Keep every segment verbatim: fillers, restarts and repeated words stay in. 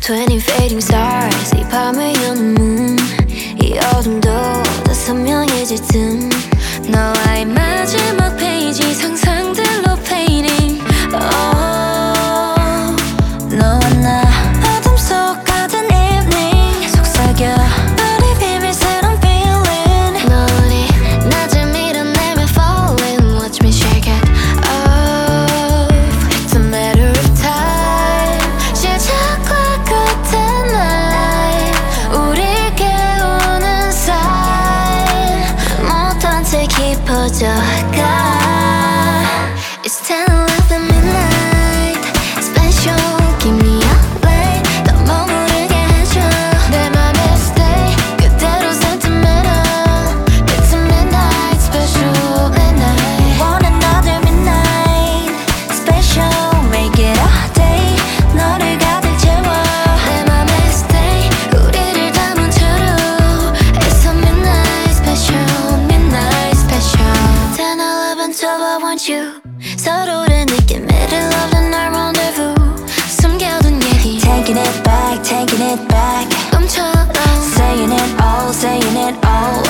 twenty fading stars 이 밤을 여는 moon 이 어둠도 더 선명해질 틈 너와의 마지막 페이지 상상들로 painting oh, 너와 나 어둠 속 가든 evening 속삭여 우리 비밀스러운 feeling 너리 낮을 밀어내며 falling watch me shake it off it's a matter of time 시작과 끝의 날 우리 깨우는 sign 못한 채 깊어져가 It's ten eleven midnight special give me a light 더 머무르게 해줘 내 맘에 stay 그대로 sentimental It's a midnight special midnight Want another midnight special make it a day 너를 가득 채워 내 맘에 stay 우리를 담은 채로 It's a midnight special midnight special ten eleven twelve I want you 서로를 느낀 middle of the night rendezvous 숨겨둔 얘기 Taking it back, taking it back 꿈처럼 Saying it all, saying it all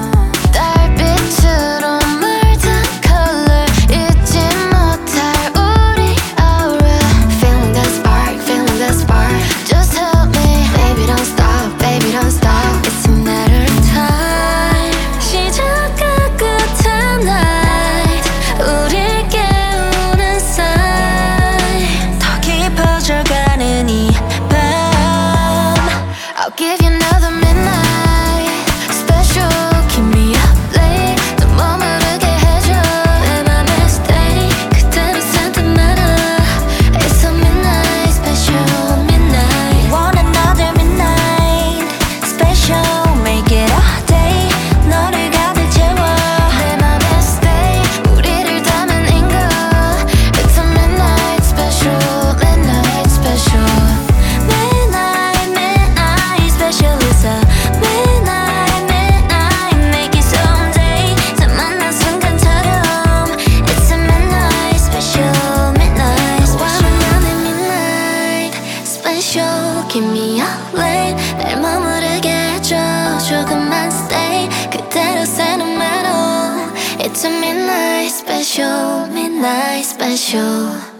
달빛으로 물든 color 잊지 못할 우리 aura Feeling that spark, feeling that spark Just help me Baby don't stop, baby don't stop It's a matter of time 시작과 끝의 night 우리 깨우는 sign 더 깊어져가는 이 밤 I'll give you another midnight special keep me up late 더 머무르게 해줘 내 맘에 stay 그대로 sentimental It's a midnight special midnight Want another midnight special make it a day 너를 가득 채워 내 맘에 stay 우리를 담은 인거 It's a midnight special midnight special midnight midnight special is a midnight midnight make it someday 다 만난 순간처럼 It's a midnight special midnight special 나는 midnight special give me a late 날 머무르게 해줘 조금만 stay 그대로 sentimental It's a midnight special midnight special